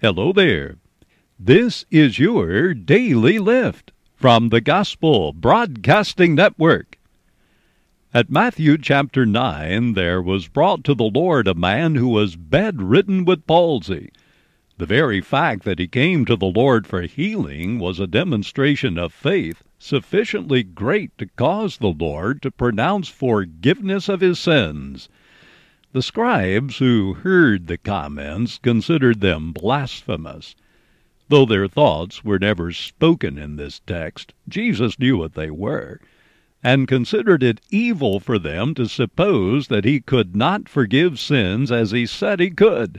Hello there. This is your Daily Lift from the Gospel Broadcasting Network. At Matthew chapter 9, there was brought to the Lord a man who was bedridden with palsy. The very fact that he came to the Lord for healing was a demonstration of faith sufficiently great to cause the Lord to pronounce forgiveness of his sins. The scribes who heard the comments considered them blasphemous. Though their thoughts were never spoken in this text, Jesus knew what they were, and considered it evil for them to suppose that he could not forgive sins as he said he could.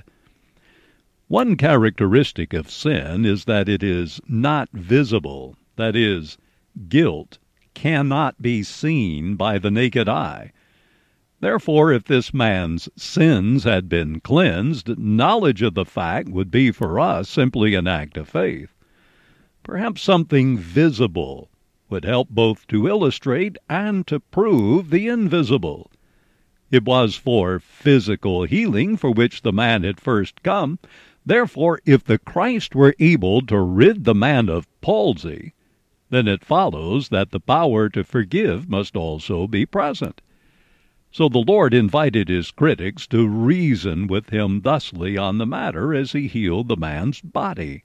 One characteristic of sin is that it is not visible. That is, guilt cannot be seen by the naked eye. Therefore, if this man's sins had been cleansed, knowledge of the fact would be for us simply an act of faith. Perhaps something visible would help both to illustrate and to prove the invisible. It was for physical healing for which the man had first come. Therefore, if the Christ were able to rid the man of palsy, then it follows that the power to forgive must also be present. So the Lord invited his critics to reason with him thusly on the matter as he healed the man's body.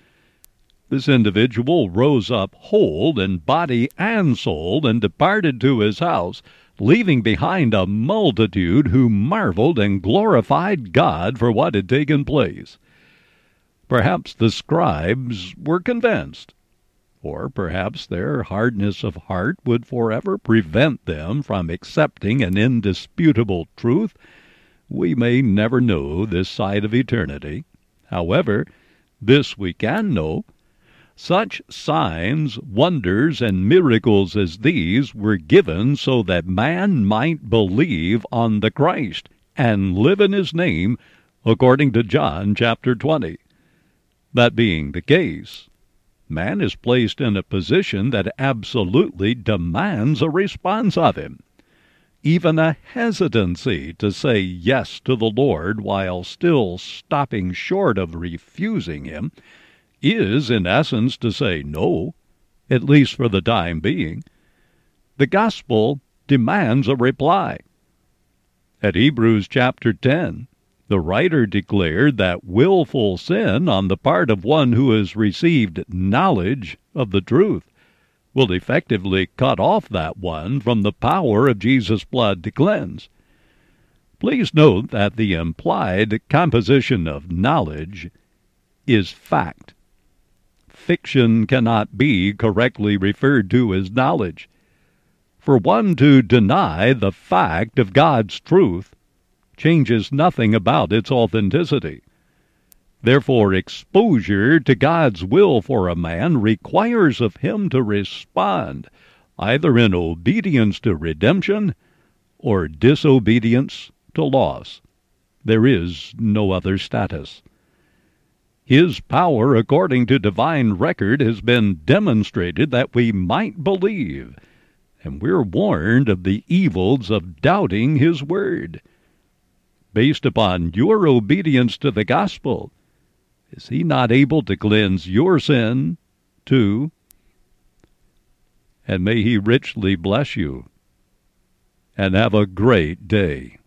This individual rose up whole in body and soul and departed to his house, leaving behind a multitude who marveled and glorified God for what had taken place. Perhaps the scribes were convinced, or perhaps their hardness of heart would forever prevent them from accepting an indisputable truth. We may never know this side of eternity. However, this we can know: such signs, wonders, and miracles as these were given so that man might believe on the Christ and live in his name, according to John chapter 20. That being the case, man is placed in a position that absolutely demands a response of him. Even a hesitancy to say yes to the Lord while still stopping short of refusing him is, in essence, to say no, at least for the time being. The gospel demands a reply. At Hebrews chapter 10, the writer declared that willful sin on the part of one who has received knowledge of the truth will effectively cut off that one from the power of Jesus' blood to cleanse. Please note that the implied composition of knowledge is fact. Fiction cannot be correctly referred to as knowledge. For one to deny the fact of God's truth changes nothing about its authenticity. Therefore, exposure to God's will for a man requires of him to respond either in obedience to redemption or disobedience to loss. There is no other status. His power, according to divine record, has been demonstrated that we might believe, and we're warned of the evils of doubting his word. Based upon your obedience to the gospel, is he not able to cleanse your sin too? And may he richly bless you, and have a great day.